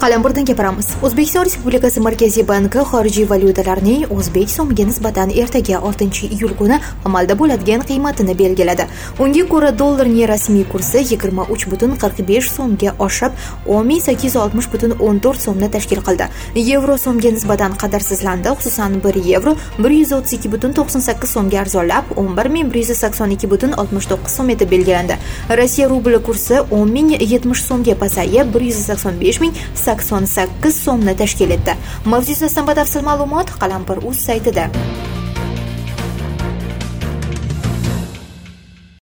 Qalampirdan gapiramiz. O'zbekiston Respublikasi Markaziy banki xorijiy valyutalarning o'zbek so'miga nisbatan ertaga 6-iyul kuni amalda bo'ladigan qiymatini belgiladi. Unga ko'ra dollarning rasmiy kursi 23.45 so'mga oshib, 10.860.14 so'mni tashkil qildi. Yevro so'mga nisbatan qadarsizlandi, xususan 1 yevro 132.98 so'mga arzonlab, 11.182.69 so'm etib belgilandi. Rossiya rubli kursi 10.070 so'mga pasayib, 185.088 so'mni tashkil etdi. Mavzu yuzasidan batafsil ma'lumot Qalampir.uz saytida.